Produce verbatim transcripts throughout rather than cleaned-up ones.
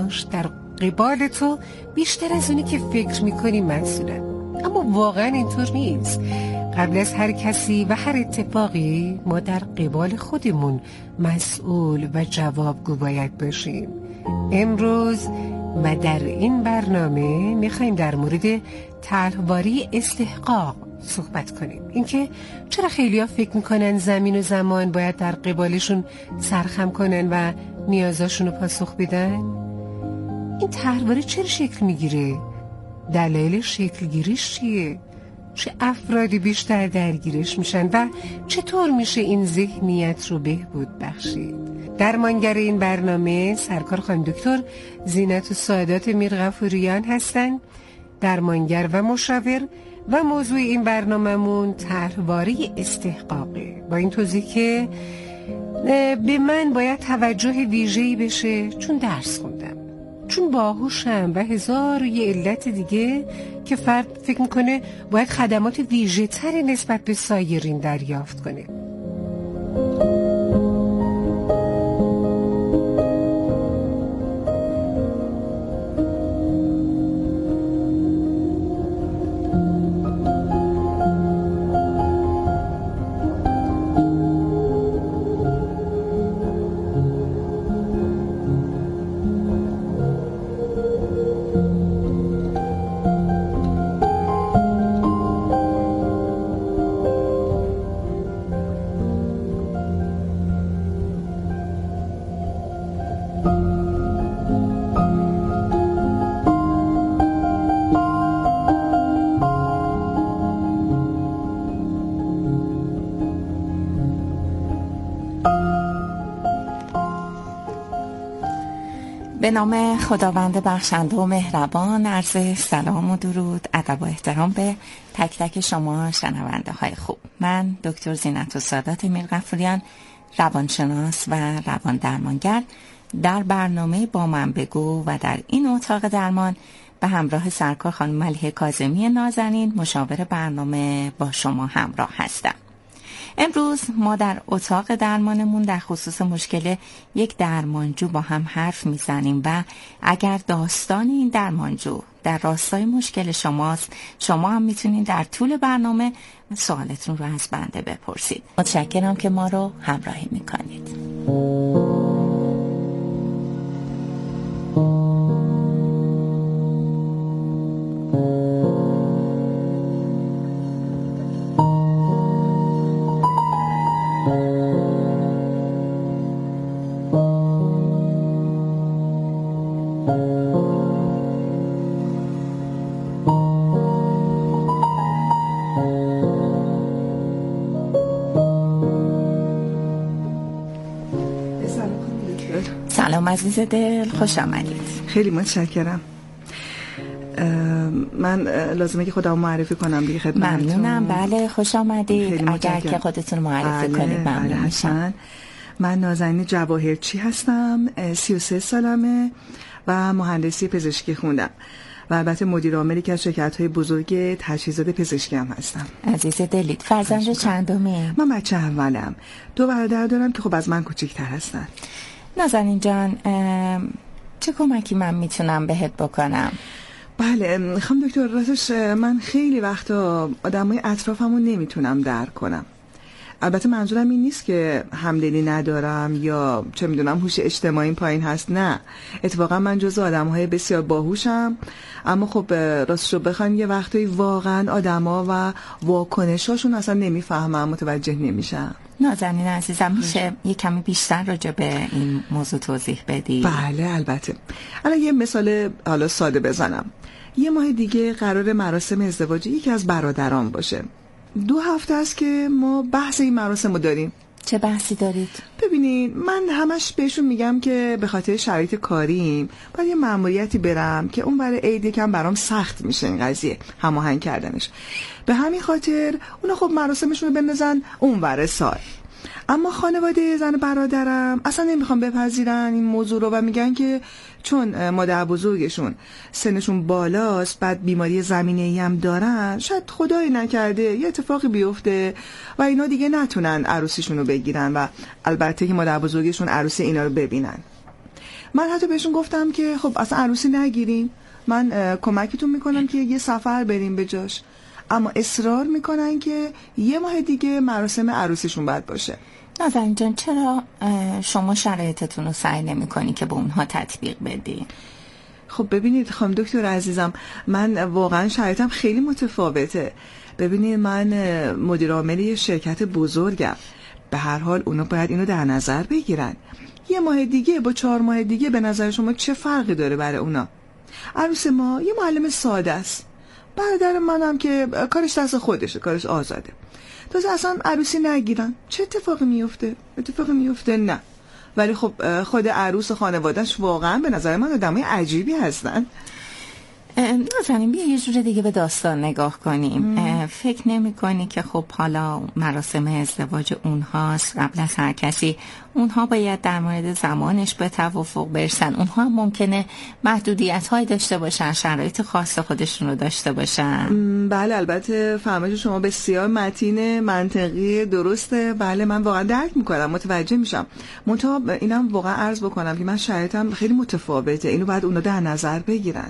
هاش در قبال تو بیشتر از اونی که فکر میکنی مسئولن، اما واقعا اینطور نیست. قبل از هر کسی و هر اتفاقی ما در قبال خودمون مسئول و جوابگو باید باشیم. امروز و در این برنامه میخوایم در مورد طرحواری استحقاق صحبت کنیم. اینکه چرا خیلیا فکر میکنن زمین و زمان باید در قبالشون سرخم کنن و نیازاشون رو پاسخ بدن؟ این طرحواری چرا شکل میگیره؟ دلایل شکلگیریش چیه؟ چه افرادی بیشتر درگیرش میشن و چطور میشه این ذهنیت رو بهبود بخشید؟ درمانگر این برنامه سرکار خانم دکتر زینت السادات میرغفوریان هستن، درمانگر و مشاور، و موضوع این برنامه‌مون طرحواری استحقاقه، با این توضیح که به من باید توجه ویژه‌ای بشه چون درس خوندم، چون باهوشم و هزار و یه علت دیگه که فرد فکر میکنه باید خدمات ویژه تری نسبت به سایرین دریافت کنه. به نام خداوند بخشنده و مهربان، عرض سلام و درود، ادب و احترام به تک تک شما شنونده های خوب. من دکتر زینت السادات میرغفوریان، روانشناس و روان درمانگر، در برنامه با من بگو و در این اتاق درمان به همراه سرکار خانم ملیحه کاظمی نازنین، مشاور برنامه، با شما همراه هستم. امروز ما در اتاق درمانمون در خصوص مشکل یک درمانجو با هم حرف میزنیم و اگر داستان این درمانجو در راستای مشکل شماست، شما هم میتونید در طول برنامه سوالتون رو از بنده بپرسید. متشکرم که ما رو همراهی میکنید. سلام عزیز دل، خوش آمدید. خیلی متشکرم. من لازمه که خودم معرفی کنم دیگه خدمتتون. ممنونم. بله خوش آمدید. اگر که خودتون معرفی بله، کنید ممنون بله میشم. من نازنین جواهرچی هستم، سی و سه سالمه و مهندسی پزشکی خوندم و البته مدیر عامل یکی از شرکت‌های بزرگ تجهیزات پزشکی هم هستم. عزیز دلید، فرزند چندمی؟ من بچه اولم. دو برادر دارم که خب از من کوچیک‌تر هستن. نازنین جان، چه کمکی من میتونم بهت بکنم؟ بله خانم دکتر، راستش من خیلی وقتا آدمای اطرافمو نمیتونم درک کنم. البته منظورم این نیست که همدلی ندارم یا چه میدونم هوش اجتماعی پایین هست، نه، اتفاقا من جزو آدمهای بسیار باهوشم، اما خب راستشو بخواین یه وقتایی واقعا آدما و واکنشاشون اصلا نمیفهمم، متوجه نمیشم. نازنین عزیزم، میشه یه کمی بیشتر راجع به این موضوع توضیح بدی؟ بله البته. الان یه مثال حالا ساده بزنم. یه ماه دیگه قرار مراسم ازدواج یکی از برادران باشه. دو هفته است که ما بحث این مراسم رو داریم. چه بحثی دارید؟ ببینید من همش بهشون میگم که به خاطر شرایط کاریم باید یه مأموریتی برم که اون برای عید یکم برام سخت میشه این قضیه هماهنگ کردنش. به همین خاطر اونا خب مراسمشون رو بندازن اون ور سال. اما خانواده زن برادرم اصلا نمیخوام بپذیرن این موضوع رو و میگن که چون مادر بزرگشون سنشون بالاست، بعد بیماری زمینه‌ای هم دارن، شاید خدایی نکرده یه اتفاقی بیفته و اینا دیگه نتونن عروسیشون رو بگیرن و البته که مادر بزرگشون عروسی اینا رو ببینن. من حتی بهشون گفتم که خب اصلا عروسی نگیریم، من کمکتون میکنم که یه سفر بریم به جاش، اما اصرار میکنن که یه ماه دیگه مراسم عروسیشون باید باشه. نازنین جان چرا شما شرایطتون رو سعی نمی کنی که به اونها تطبیق بدی؟ خب ببینید خانم دکتر عزیزم، من واقعا شرایطم خیلی متفاوته. ببینید من مدیر عامل یه شرکت بزرگم، به هر حال اونا باید اینو در نظر بگیرن. یه ماه دیگه با چهار ماه دیگه به نظر شما چه فرقی داره برای اونا؟ عروس ما یه معلم ساده است، برادر منم که کارش دست خودشه، کارش آزاده. تازه اصلا عروسی نگیرن چه اتفاقی میفته؟ اتفاقی میفته نه. ولی خب خود عروس و خانواده‌اش واقعا به نظر من آدمای عجیبی هستن. نازنین بیا یه جور دیگه به داستان نگاه کنیم. فکر نمی کنی که خب حالا مراسم ازدواج اونهاست، قبل از هر کسی اونها باید در مورد زمانش به توافق برسن، اونها هم ممکنه محدودیت های داشته باشن، شرایط خاص خودشون رو داشته باشن؟ بله البته فرمایش شما بسیار متین، منطقی، درسته. بله من واقعا درک میکنم، متوجه میشم. منتها اینم واقعا عرض بکنم که من شرایطم خیلی متفاوته، اینو باید اونا در نظر بگیرن.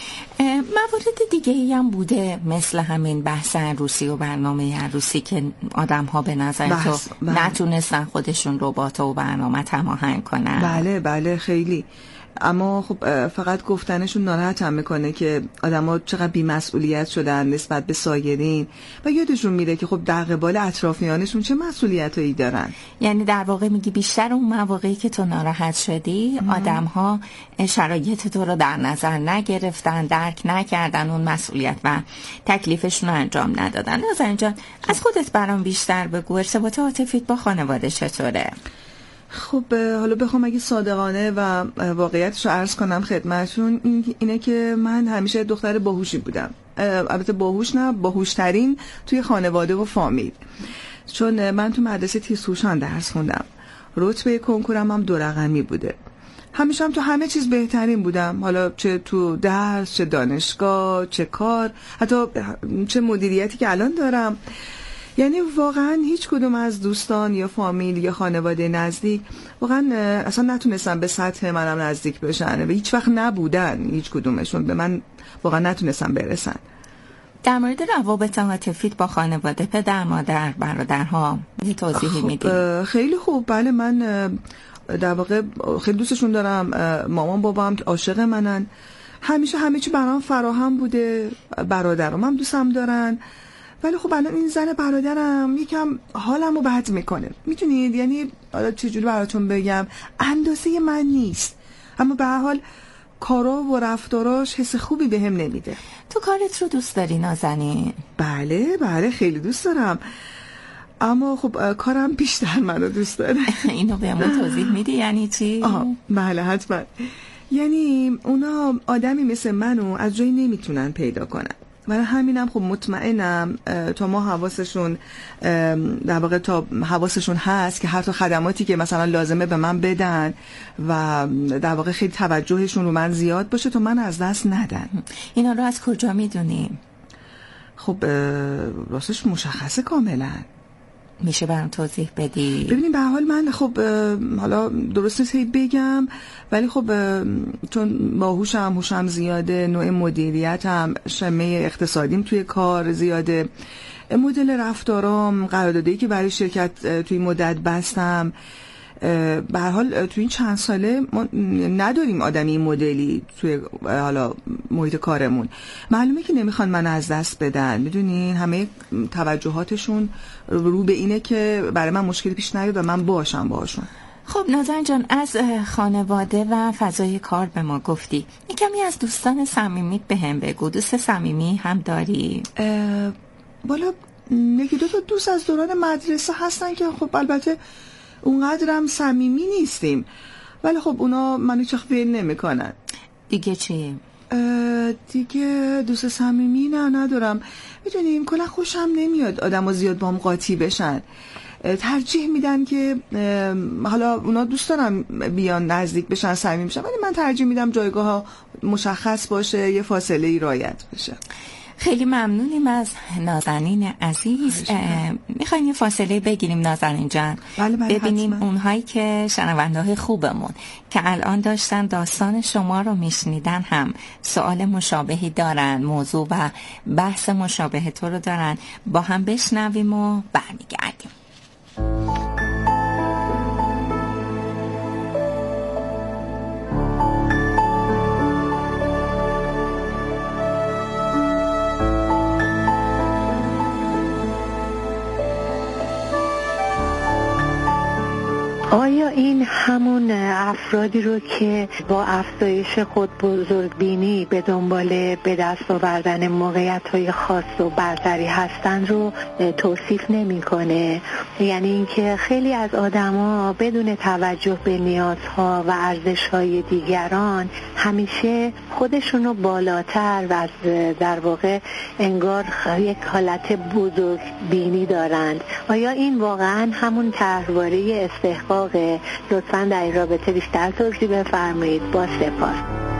موارد دیگه ای هم بوده مثل همین بحث عروسی و برنامه عروسی که آدم ها به نظر تو بله. نتونستن خودشون رو با تو و برنامه هماهنگ کنن؟ بله بله خیلی. اما خب فقط گفتنشون ناراحتم میکنه که آدما چقدر بی‌مسئولیت شدن نسبت به سایرین و یادشون میره که خب در قبال اطرافیانشون چه مسئولیتایی دارن. یعنی در واقع میگی بیشتر اون مواقعی که تو ناراحت شدی آدم‌ها شرایط تو رو در نظر نگرفتن، درک نکردن اون مسئولیت و تکلیفشون رو انجام ندادن. نازنین جان از خودت برام بیشتر بگو، ارتباط عاطفیت با خانواده چطوره؟ خب حالا بخوام اگه صادقانه و واقعیتش رو عرض کنم خدمتتون، این اینه که من همیشه دختر باهوشی بودم. البته باهوش نه، باهوشترین توی خانواده و فامیل، چون من تو مدرسه تیزهوشان درس خوندم، رتبه کنکورم هم دو رقمی بوده، همیشه هم تو همه چیز بهترین بودم، حالا چه تو درس، چه دانشگاه، چه کار، حتی چه مدیریتی که الان دارم. یعنی واقعا هیچ کدوم از دوستان یا فامیل یا خانواده نزدیک واقعا اصلا نتونستن به سطح منم نزدیک بشن و هیچ وقت نبودن، هیچ کدومشون به من واقعا نتونستن برسن. در مورد روابط عاطفیت با خانواده، پدر، مادر، برادرها یه توضیحی میدی؟ خیلی خوب. بله من در واقع خیلی دوستشون دارم، مامان بابام که عاشق منن، همیشه همه چی برام فراهم بوده، برادرام هم دوستم دارن. ولی خب الان این زن برادرم یکم حالمو بد میکنه، میتونید یعنی حالا چجوری براتون بگم، اندازه من نیست، اما به هر حال کارا و رفتاراش حس خوبی بهم نمیده. تو کارت رو دوست داری نازنین؟ بله بله خیلی دوست دارم، اما خب کارم بیشتر منو دوست داره. اینو بهمون توضیح میدی یعنی چی؟ آه بله حتما. یعنی اونا آدمی مثل منو از جایی نمیتونن پیدا کنن، برای همینم خب مطمئنم تا ما حواسشون در واقع تا حواسشون هست که حتی خدماتی که مثلا لازمه به من بدن و در واقع خیلی توجهشون رو من زیاد باشه تا من از دست ندن. اینا رو از کجا میدونیم؟ خب راستش مشخصه کاملا. میشه برام توضیح بدی؟ ببینیم به حال من خب حالا درست نیست بگم، ولی خب چون باهوشم، هوشم زیاده، نوع مدیریتم، شمه اقتصادیم توی کار زیاده، مدل رفتارام، قراردادی که برای شرکت توی مدت بستم، به هر حال توی این چند ساله ما نداریم آدمی مدلی توی حالا محیط کارمون. معلومه که نمیخوان من از دست بدن، میدونین همه توجهاتشون رو به اینه که برای من مشکلی پیش نیاد و من باشم باشون. خب نازنین جان از خانواده و فضای کار به ما گفتی، یکمی از دوستان صمیمیت به هم بگو. دوست صمیمی هم داری؟ بالا یکی دو تا دوست از دوران مدرسه هستن که خب البته اونقدرم صمیمی نیستیم، ولی خب اونا منو چخ فیل نمی کنن. دیگه چی؟ دیگه دوست صمیمی نه ندارم. میدونیم کلا خوشم نمیاد آدمو زیاد با هم قاطی بشن، ترجیح میدن که حالا اونا دوست دارم بیان نزدیک بشن، صمیمی بشن، ولی من ترجیح میدم جایگاه ها مشخص باشه، یه فاصله ای رعایت بشه. خیلی ممنونیم از نازنین عزیز. میخوایم یه فاصله بگیریم نازنین جان، بله بله ببینیم حتما. اونهایی که شنونده های خوبمون که الان داشتن داستان شما رو میشنیدن هم سوال مشابهی دارن، موضوع و بحث مشابه تو رو دارن، با هم بشنویم و برمیگردیم. آیا این همون افرادی رو که با افزایش خود بزرگبینی به دنبال به دست آوردن موقعیت‌های خاص و برتری هستن رو توصیف نمی‌کنه؟ یعنی اینکه خیلی از آدما بدون توجه به نیازها و ارزش‌های دیگران همیشه خودشون رو بالاتر و از در واقع انگار یک حالت بزرگبینی دارند. آیا این واقعا همون طرحواره استحقاق؟ لطفاً در این رابطه بیشتر توضیح بفرمایید. با سپاس.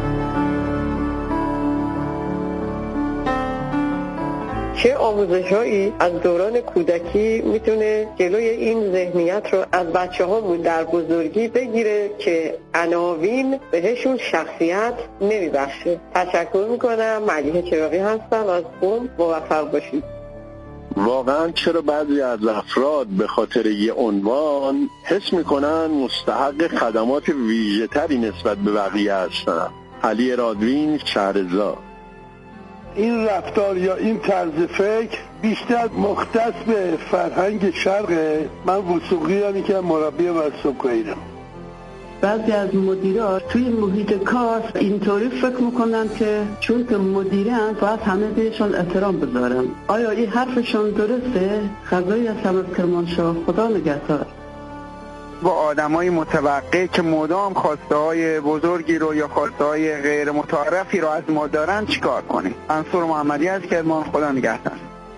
چه آموزش‌هایی از دوران کودکی میتونه جلوی این ذهنیت رو از بچه‌هامون در بزرگی بگیره که عناوین بهشون شخصیت نمیبخشه؟ تشکر میکنم. ملیحه چراغی هستم از قم. موفق باشید. واقعا چرا بعضی از افراد به خاطر یه عنوان حس میکنن مستحق خدمات ویژه تری نسبت به بقیه هستن؟ علی رادوین، شهرزاد. این رفتار یا این طرز فکر بیشتر مختص به فرهنگ شرقه. من وثوقی هم که مربی ورزشکارم. بعضی از مدیران توی محیط کار اینطوری فکر میکنن که چون که مدیرن باید همه بهشون احترام بذارن. آیا این حرفشون درسته؟ خدایی هستم از کرمانشاه. خدا نگهدار. با آدمای متوقع که مدام خواسته های بزرگی رو یا خواسته های غیر متعارفی رو از ما دارن چیکار کنیم؟ منصور محمدی از کرمان. خدا نگهدار.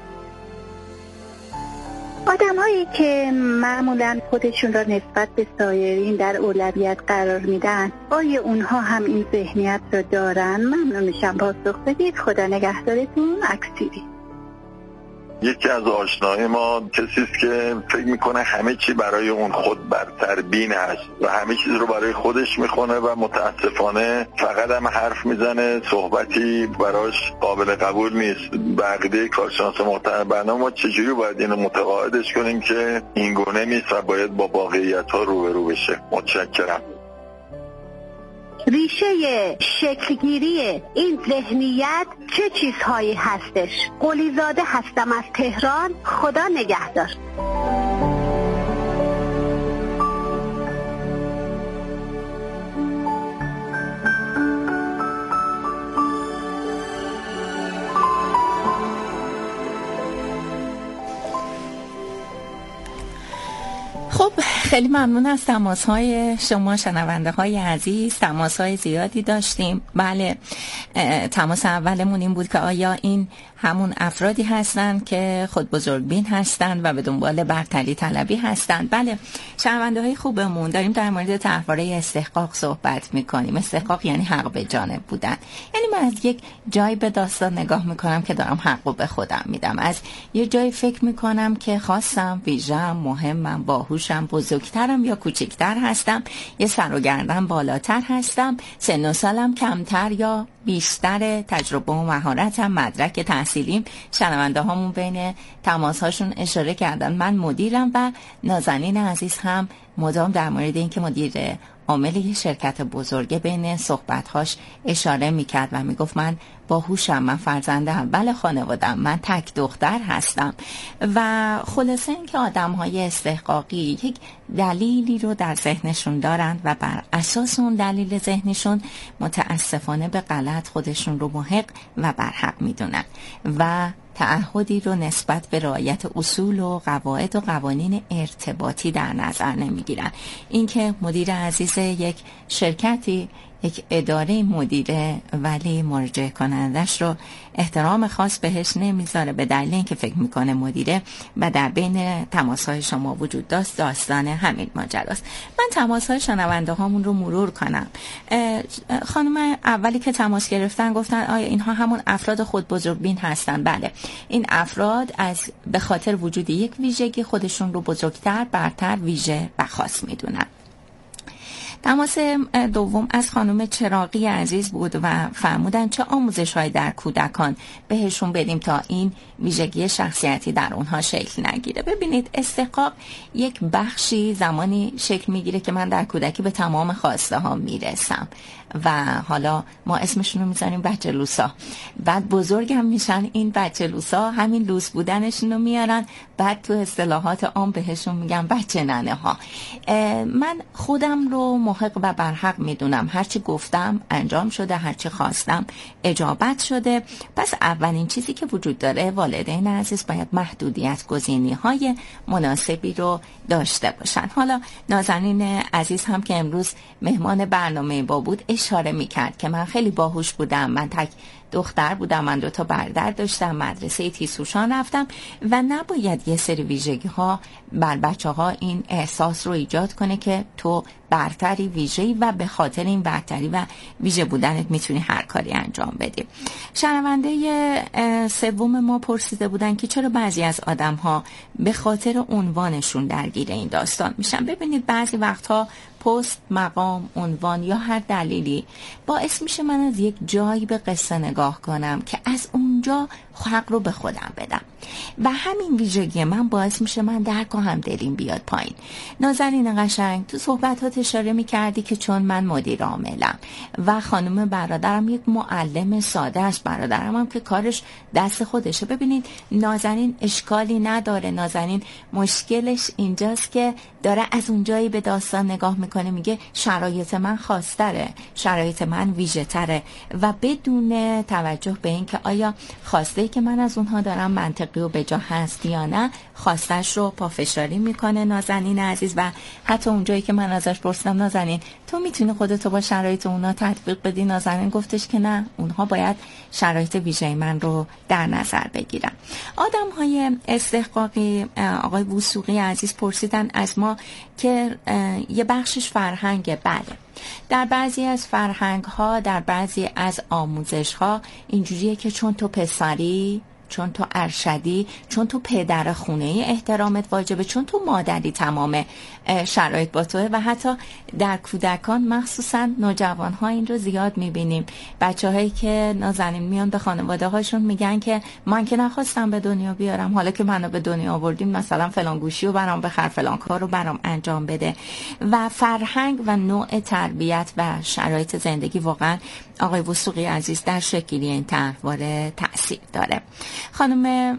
آدم هایی که معمولا خودشون را نسبت به سایرین در اولویت قرار میدن، آیا اونها هم این ذهنیت را دارن؟ ممنون میشم پاسخ بدید. خدا نگهدارتون. اکسیری. یکی از آشناهای ما کسی است که فکر میکنه همه چی برای اون خود برتر بین هست و همه چیز رو برای خودش میخونه و متاسفانه فقط هم حرف میزنه، صحبتی براش قابل قبول نیست. بقیده کارشناس محترم برنامه ما چجوری باید اینو متقاعدش کنیم که این گونه نیست و باید با واقعیت ها روبرو بشه؟ متشکرم. ریشه شکلگیری این ذهنیت چه چیزهایی هستش؟ قلیزاده هستم از تهران. خدا نگهدار. خب خیلی ممنون از تماس‌های شما شنونده های عزیز. تماس‌های زیادی داشتیم. بله، تماس اولمون این بود که آیا این همون افرادی هستند که خود بزرگبین هستند و به دنبال برتری طلبی هستند؟ بله، شنونده های خوبمون داریم در مورد طرحواره استحقاق صحبت میکنیم. استحقاق یعنی حق به جانب بودن. یعنی من از یک جای به داستان نگاه میکنم که دارم حقو به خودم میدم، از یه جای فکر میکنم که خاصم، ویژه‌ام، مهمم، باهوشم، بزرگترم یا کوچکتر هستم، یه سر و گردن بالاتر هستم، سن و سالم کمتر یا بیشتر، تجربه و مهارتم، مدرک تحصیلیم. شنونده هامون بین تماس هاشون اشاره کردن من مدیرم و نازنین عزیز هم مدام در مورد این که مدیر عامل یه شرکت بزرگه بین صحبت‌هاش اشاره میکرد و میگفت من باهوشم، من فرزند اول خانوادم، من تک دختر هستم. و خلاصه این که آدم‌های استحقاقی یک دلیلی رو در ذهنشون دارند و بر اساس اون دلیل ذهنشون متاسفانه به غلط خودشون رو محق و برحق میدونن و تعهدی رو نسبت به رعایت اصول و قواعد و قوانین ارتباطی در نظر نمیگیرن. اینکه مدیر عزیز یک شرکتی یک اداره مدیره ولی مراجعه کنندش رو احترام خاص بهش نمیذاره به دلیل اینکه فکر میکنه مدیره و در بین تماس‌های شما وجود داشت، داستان همین ماجراست. من تماس‌های شنونده هامون رو مرور کنم. خانم اولی که تماس گرفتن گفتن آیا اینها همون افراد خود بزرگبین هستن؟ بله، این افراد از به خاطر وجود یک ویژگی خودشون رو بزرگتر، برتر، ویژه و خاص میدونن. تماس دوم از خانم چراغی عزیز بود و فرمودن چه آموزش‌هایی در کودکان بهشون بدیم تا این ویژگی شخصیتی در اونها شکل نگیره. ببینید، استحقاق یک بخشی زمانی شکل میگیره که من در کودکی به تمام خواسته ها میرسم و حالا ما اسمشون رو میذاریم بچه لوسا. بعد بزرگ هم میشن، این بچه لوسا همین لوس بودنشون رو میارن، بعد تو اصطلاحات عام بهشون میگن بچه ننه ها. من خودم رو محق و برحق میدونم، هرچی گفتم انجام شده، هرچی خواستم اجابت شده. پس اولین چیزی که وجود داره، والدین عزیز باید محدودیت گزینی های مناسبی رو داشته باشن. حالا نازنین عزیز هم که امروز مهمان برنامه با بود اشاره میکرد که من خیلی باهوش بودم، من تک دختر بودم، من دو تا برادر داشتم، مدرسه تیسوشان رفتم و نباید یه سری ویژگی ها بر بچه ها این احساس رو ایجاد کنه که تو برتری، ویژه‌ای و به خاطر این برتری و ویژه بودنت میتونی هر کاری انجام بدی. شنونده سوم ما پرسیده بودن که چرا بعضی از آدم ها به خاطر عنوانشون درگیر این داستان میشن. ببینید، بعضی وقتها پست، مقام، عنوان یا هر دلیلی باعث میشه من از یک جایی به قصه نگاه کنم که از اونجا حق رو به خودم بدم و همین ویژگی من باعث میشه من درک و همدلیم بیاد پایین. نازنین قشنگ، تو صحبتات اشاره میکردی که چون من مدیر عاملم و خانم برادرم یک معلم ساده است، برادرم هم که کارش دست خودشه. ببینید، نازنین اشکالی نداره، نازنین مشکلش اینجاست که داره از اونجایی به داستان نگاه میکنه، میگه شرایط من خاص‌تره، شرایط من ویژه تره و بدون توجه به این که آیا خواسته که من از اونها دارم منطقی و بجا هست یا نه، خواستش رو پافشاری میکنه نازنین عزیز. و حتی اونجایی که من ازش پرسیدم نازنین تو میتونی خودتو با شرایط اونا تطبیق بدی، نازنین گفتش که نه، اونها باید شرایط ویژه من رو در نظر بگیرن. آدم های استحقاقی، آقای وثوقی عزیز پرسیدن از ما که یه بخشش فرهنگه. بله، در بعضی از فرهنگ ها، در بعضی از آموزش ها اینجوریه که چون تو پسری، چون تو ارشدی، چون تو پدر خونه احترامت واجبه، چون تو مادری تمام شرایط با توه. و حتی در کودکان مخصوصا نوجوان ها این رو زیاد میبینیم، بچه هایی که نازنین میان به خانواده هاشون میگن که من که نخواستم به دنیا بیارم، حالا که منو به دنیا آوردیم مثلا فلان گوشی رو برام بخر، فلان کار رو برام انجام بده. و فرهنگ و نوع تربیت و شرایط زندگی واقعا آقای وثوقی عزیز در شکلی این طرحواره تأثیر داره. خانم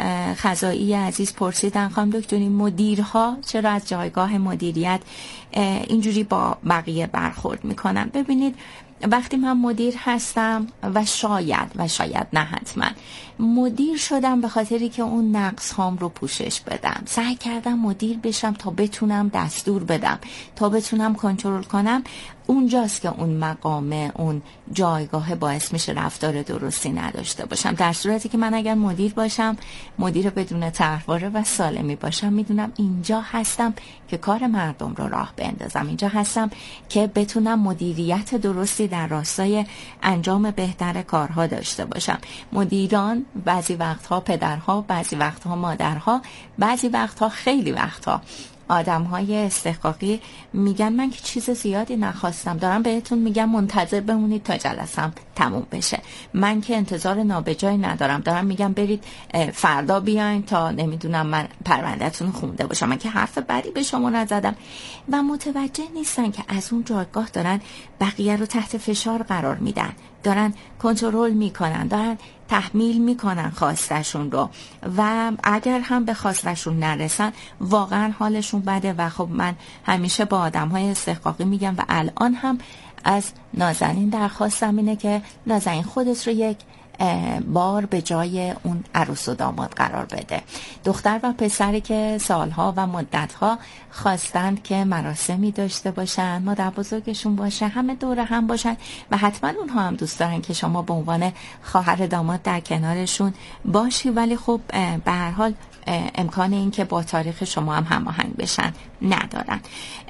خزائی عزیز پرسیدن خانم دکتری مدیرها چرا از جایگاه مدیریت اینجوری با بقیه برخورد میکنن؟ ببینید، وقتی من مدیر هستم و شاید و شاید نه حتما مدیر شدم به خاطری که اون نقص هام رو پوشش بدم، سعی کردم مدیر بشم تا بتونم دستور بدم، تا بتونم کنترل کنم، اونجاست که اون مقام، اون جایگاه باعث میشه رفتار درستی نداشته باشم. در صورتی که من اگر مدیر باشم، مدیر بدون طرحواره و سالمی باشم، میدونم اینجا هستم که کار مردم رو راه بندازم، اینجا هستم که بتونم مدیریت درستی در راستای انجام بهتر کارها داشته باشم. مدیران بعضی وقتها پدرها، بعضی وقتها مادرها، بعضی وقتها خیلی وقتها آدم‌های استحقاقی میگن من که چیز زیادی نخواستم، دارم بهتون میگم منتظر بمونید تا جلسم تموم بشه، من که انتظار نابجایی ندارم، دارم میگم برید فردا بیاین تا نمیدونم من پروندهتون خونده باشم، من که حرف بدی به شما نزدم. و متوجه نیستن که از اون جایگاه دارن بقیه رو تحت فشار قرار میدن، دارن کنترل میکنن، دارن تحمیل میکنن خواستشون رو و اگر هم به خواستشون نرسن واقعا حالشون بده. و خب من همیشه با آدم های استحقاقی میگم و الان هم از نازنین درخواستم اینه که نازنین خودت رو یک بار به جای اون عروس و داماد قرار بده. دختر و پسری که سالها و مدتها خواستند که مراسمی داشته باشن، مادر بزرگشون باشه، همه دور هم باشن و حتما اونها هم دوست دارن که شما به عنوان خواهر داماد در کنارشون باشی، ولی خب به هر حال امکان این که با تاریخ شما هم هماهنگ بشن ندارن.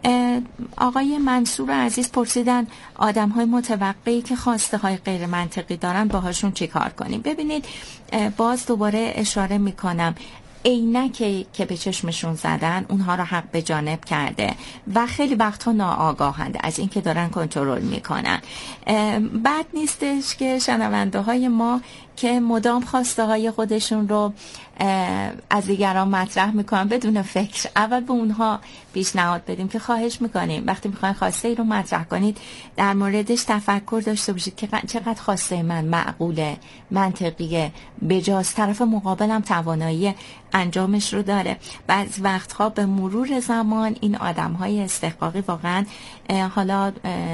آقای منصور عزیز پرسیدن آدم های متوقعی که خواسته های غیر منطقی دارن باهاشون چی کار کنیم؟ ببینید باز دوباره اشاره میکنم، عینکی که به چشمشون زدن اونها رو حق به جانب کرده و خیلی وقتها ناآگاهند از این که دارن کنترل میکنن. بد نیستش که شنونده های ما که مدام خواسته های خودشون رو از دیگران مطرح میکنن بدون فکر، اول به اونها پیشنهاد بدیم که خواهش میکنیم وقتی میخواین خواسته ای رو مطرح کنید در موردش تفکر داشته باشید که چقدر خواسته من معقوله، منطقیه، بجاست، طرف مقابلم توانایی انجامش رو داره. بعض وقتها به مرور زمان این آدم های استحقاقی واقعا حالا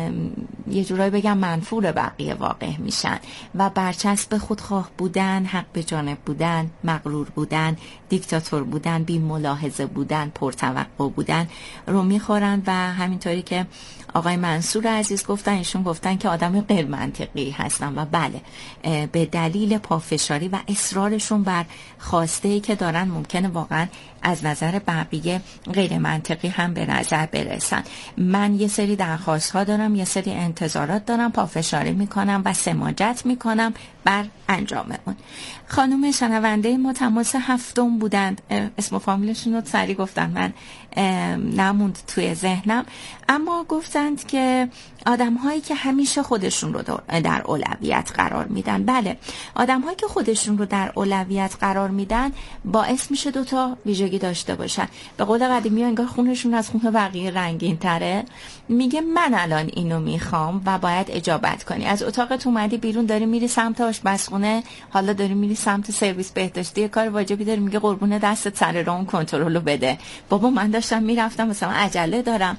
یه جورایی بگم منفور بقیه واقع میشن و برچسب خودخواه بودن، حق به جانب بودن، مغرور بودن، دیکتاتور بودن، بی ملاحظه بودن، پرتوقع بودن رو میخورن و همینطوری که آقای منصور عزیز گفتن، ایشون گفتن که آدم غیر منطقی هستن و بله به دلیل پافشاری و اصرارشون بر خواسته‌ای که دارن ممکنه واقعا از نظر بقیه غیر منطقی هم به نظر برسن. من یه سری درخواست ها دارم، یه سری انتظارات دارم، پافشاری میکنم و سماجت میکنم بر انجام اون. خانم شنونده ما تماس هفتم بودند، اسم و فامیلشون رو سریع گفتن، من نموند توی ذهنم، اما گفتند که آدم هایی که همیشه خودشون رو در اولویت قرار میدن. بله، آدم هایی که خودشون رو در اولویت قرار میدن باعث میشه دوتا ویژگی داشته باشن. به قول قدیمی ها انگار خونشون از خون بقیه رنگین تره. میگه من الان اینو میخوام و باید اجابت کنی. از اتاقت اومدی بیرون، داری میری سمت آشپزخونه، حالا داری میری سمت سرویس بهداشتی، کار واجبی داری، میگه قربون دست سر راه اون کنترلو بده. بابا من داشتم میرفتم مثلا عجله دارم.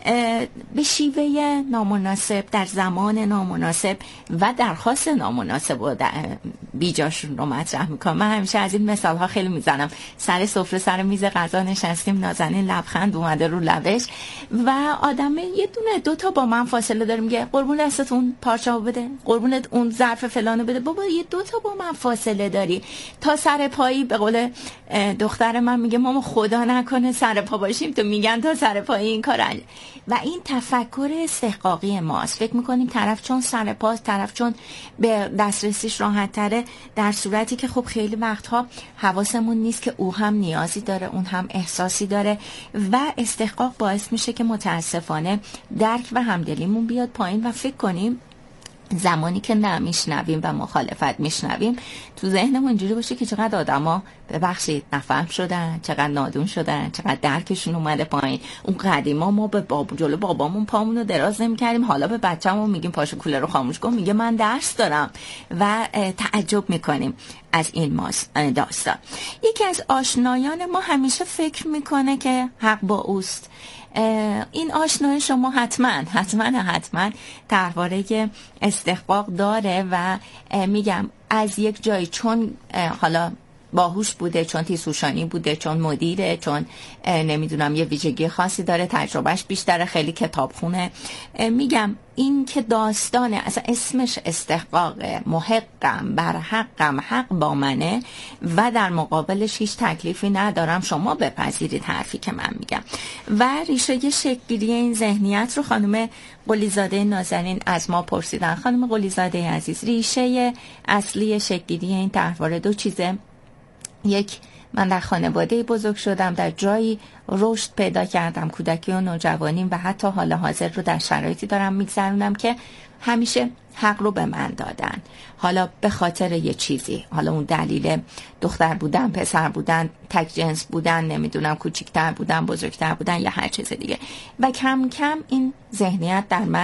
به شیوه نامناسب، در زمان نامناسب و درخواست نامناسب و بیجاشون رو مطرح میکنم. من همیشه از این مثال ها خیلی میزنم. سر سفره سر میز غذا نشستیم، نازنین لبخند اومده رو لبش و آدم یه دونه دوتا با من فاصله داره، میگه قربون دستت اون پارچه‌و بده، قربونت اون ظرف فلانو بده. بابا یه دوتا با من فاصله داری تا سر پایی. به قول دختر من میگه ماما خدا نکنه سر پا باشیم، تو میگن تا سر پایی این کار انجام. و این تفکر استحقاقی ماست. فکر میکنیم طرف چون سر پاست، طرف چون به دسترسیش راحت تره، در صورتی که خب خیلی وقتها حواسمون نیست که او هم نیازی داره، اون هم احساسی داره و استحقاق باعث میشه که متاسفانه درک و همدلیمون بیاد پایین و فکر کنیم زمانی که نمیشنویم و مخالفت میشنویم تو ذهنمون اینجوری باشه که چقدر آدما ببخشید نفهم شدن، چقدر نادون شدن، چقدر درکشون اومده پایین. اون قدیما ما به باب جلو بابامون پامونو دراز نمی‌کردیم، حالا به بچه‌مون میگیم پاشو کولر رو خاموش کن، میگه من درس دارم و تعجب میکنیم از این داستان. یکی از آشنایان ما همیشه فکر میکنه که حق با اوست. این آشنای شما حتما حتما حتما درباره استحقاق داره و میگم از یک جایی چون حالا باهوش بوده، چون تیسوشانی بوده، چون مدیره، چون نمیدونم یه ویژگی خاصی داره، تجربهش بیشتره، خیلی کتابخونه. میگم این که داستانه، اصلا اسمش استحقاقه، محقم، برحقم، حق با منه و در مقابلش هیچ تکلیفی ندارم، شما بپذیرید حرفی که من میگم. و ریشه شکل‌گیری این ذهنیت رو خانم قلیزاده نازنین از ما پرسیدن. خانم قلیزاده عزیز، ریشه اصلی شکل‌گیری این طرحواره دو چیزه. یک، من در خانواده بزرگ شدم، در جایی رشد پیدا کردم، کودکی و نوجوانیم و حتی حال حاضر رو در شرایطی دارم میگذرونم که همیشه حق رو به من دادن، حالا به خاطر یه چیزی، حالا اون دلیل دختر بودن، پسر بودن، تک جنس بودن، نمیدونم کوچیکتر بودن، بزرگتر بودن یا هر چیز دیگه. و کم کم این ذهنیت در من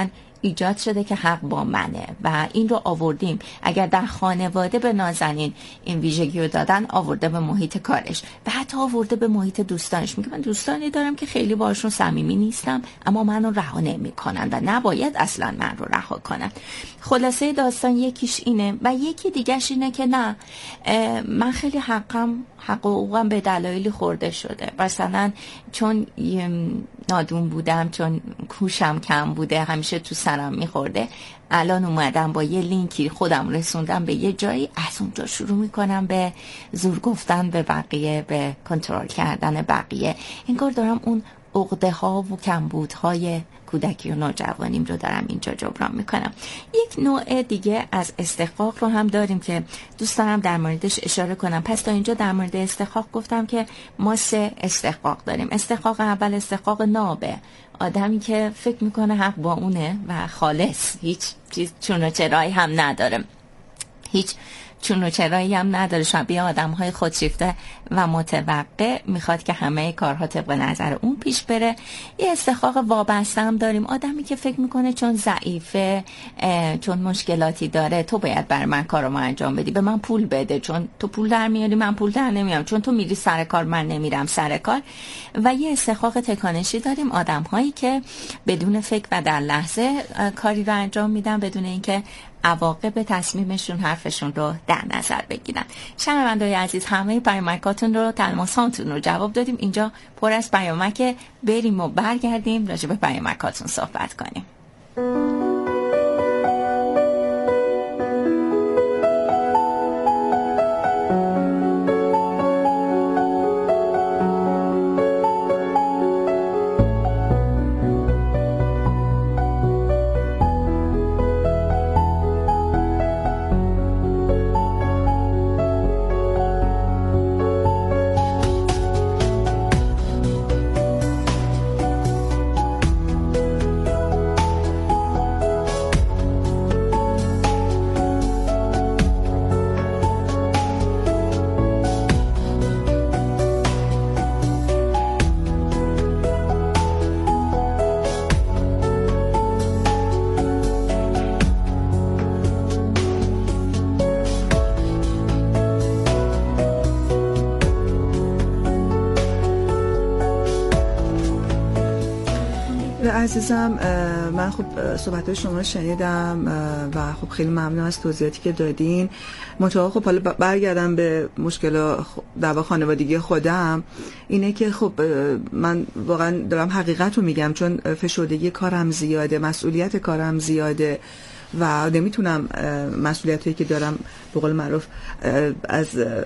ایجاد شده که حق با منه و این رو آوردیم. اگر در خانواده به نازنین این ویژگی رو دادن، آورده به محیط کارش و حتی آورده به محیط دوستانش. میگه من دوستانی دارم که خیلی باشون صمیمی نیستم اما منو رها نمی‌کنن و نباید اصلا من رو رها کنن. خلاصه داستان یکیش اینه و یکی دیگهش اینه که نه، من خیلی حقم حق و حقوقم به دلایلی خورده شده، مثلا چون نادون بودم، چون کوشم کم بوده، همیشه تو سرم میخورده، الان اومدم با یه لینکی خودم رسوندم به یه جایی، از اونجا شروع میکنم به زور گفتن به بقیه، به کنترل کردن بقیه. انگار دارم اون عقده ها و کمبودهای کودکی و نوجوانیم رو دارم اینجا جبران میکنم. یک نوع دیگه از استحقاق رو هم داریم که دوست دارم در موردش اشاره کنم. پس تا اینجا در مورد استحقاق گفتم که ما سه استحقاق داریم. استحقاق اول استحقاق نابه، آدمی که فکر میکنه حق با اونه و خالص، هیچ چیز چون و چرایی هم نداره، هیچ چون و چرایی هم نداره، شبیه آدم های خودشیفته و متوقع، میخواد که همه کارها طبق نظر اون پیش بره. یه استحقاق وابسته هم داریم، آدمی که فکر میکنه چون ضعیفه، چون مشکلاتی داره، تو باید بر من کارو انجام بدی، به من پول بده، چون تو پول در میاری من پول در نمیارم، چون تو میری سر کار من نمیرم سر کار. و یه استحقاق تکانشی داریم، آدم هایی که بدون فکر و در لحظه کاری رو انجام میدن بدون اینکه عواقب تصمیمشون حرفشون رو در نظر بگیرن. شنونده‌های عزیز، همه پیامکاتون رو، تلماساتون رو جواب دادیم. اینجا پر از پیامک، بریم و برگردیم راجع به پیامکاتون صحبت کنیم. عزیزم، من خب صحبت‌های شما رو شنیدم و خب خیلی ممنون از توضیحاتی که دادین. منتها خب حالا برگردم به مشکل دعوا خانوادگی خودم، اینه که خب من واقعا دارم حقیقت رو میگم، چون فشردگی کارم زیاده، مسئولیت کارم زیاده و نمیتونم مسئولیتی که دارم به قول معروف از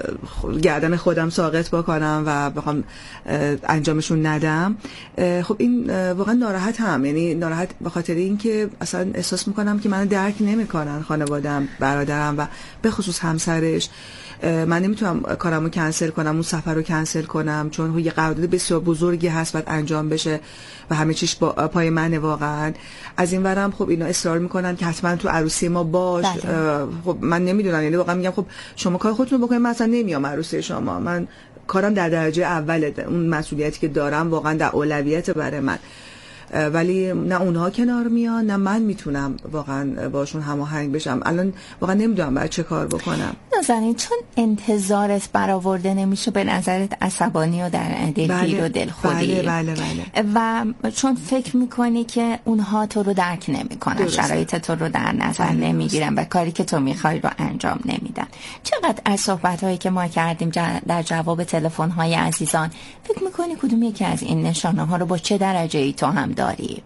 گردن خودم ساقط بکنم و بخوام انجامشون ندم. خب این واقعا ناراحت هم، یعنی ناراحت به خاطر این که اصلا احساس میکنم که منو درک نمیکنن خانواده‌ام، برادرم و به خصوص همسرش. من نمیتونم کارمو کنسل کنم، اون سفر رو کنسل کنم، چون یه قرارداد بسیار بزرگی هست باید انجام بشه و همه چیش با پای منه واقعا. از این ورم خب اینا اصرار میکنن که حتما تو عروسی ما باش. خب من نمیدونم، یعنی واقعا میگم خب شما کار خودتون بکنید، من اصلا نمیام عروسی شما، من کارم در درجه اوله، اون مسئولیتی که دارم واقعا در اولویت برای من. ولی نه اونها کنار میان نه من میتونم واقعا باشون هماهنگ بشم. الان واقعا نمیدونم باید چه کار بکنم. نازنین، چون انتظارت برآورده نمیشه به نظرت عصبانی و در دلگیر و دلخوری. بله بله بله. و چون فکر میکنی که اونها تو رو درک نمیکنن، شرایط تو رو در نظر نمیگیرن و کاری که تو میخوای رو انجام نمیدن. چقدر از صحبت‌هایی که ما کردیم در جواب تلفن‌های عزیزان فکر میکنی کدوم یکی از این نشانه‌ها رو با چه درجه‌ای تو هم داری؟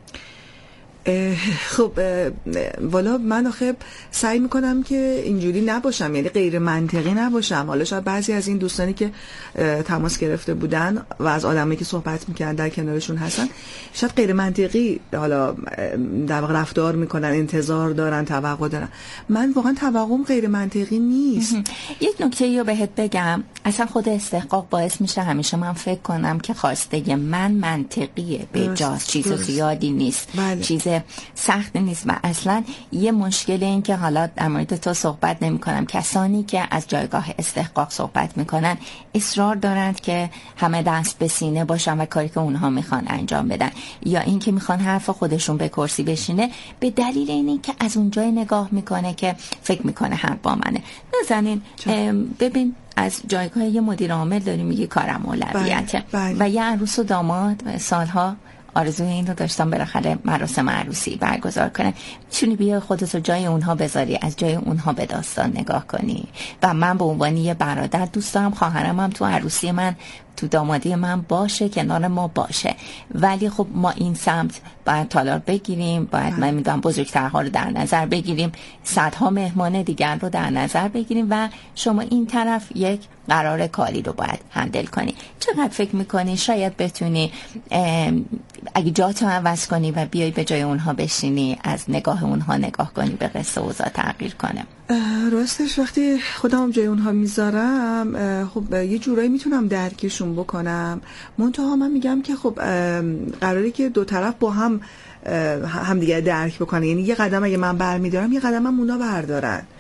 خب والا من آخه سعی میکنم که اینجوری نباشم، یعنی غیر منطقی نباشم. حالا شاید بعضی از این دوستانی که تماس گرفته بودن و از آدمایی که صحبت میکردن در کنارشون هستن، شاید غیر منطقی حالا در واقع رفتار میکنن، انتظار دارن، توقع دارن. من واقعا توقعم غیر منطقی نیست. یک نکته رو بهت بگم، اصلا خود استحقاق باعث میشه همیشه من فکر کنم که خواسته من منطقیه، به جاست، چیز زیادی نیست، بله. چیز سخت نیست و اصلا یه مشکل این که حالا در مورد تو صحبت نمی کنم، کسانی که از جایگاه استحقاق صحبت میکنن اصرار دارند که همه دست به سینه باشن و کاری که اونها میخوان انجام بدن، یا این که میخوان حرف خودشون به کرسی بشینه به دلیل اینی که از اونجای نگاه میکنه که فکر میکنه حق با منه. نازنین ببین، از جایگاه یه مدیر عامل داری میگی کارم اولویته و یه عروس و داماد سالها آرزوی این رو داشتم بالاخره مراسم عروسی برگزار کنن. میتونی بیا خودت رو جای اونها بذاری، از جای اونها به داستان نگاه کنی. و من به عنوان یه برادر دوست دارم خواهرم هم تو عروسی من، تو دامادی من باشه، کنار ما باشه، ولی خب ما این سمت باید تالار بگیریم، باید من میگم بزرگترها رو در نظر بگیریم، صدها مهمان دیگر رو در نظر بگیریم و شما این طرف یک قرار کاری رو باید هندل کنی. چقدر فکر میکنی شاید بتونی اگه جاتو عوض کنی و بیای به جای اونها بشینی، از نگاه اونها نگاه کنی، به قصه اوضاع تغییر کنه؟ راستش وقتی خودم جای اونها میذارم خب یه جورایی میتونم درکشون بکنم، منتها من میگم که خب قراره که دو طرف با هم همدیگه درک بکنه، یعنی یه قدم اگه من برمیدارم یه قدم هم اونا بردارن.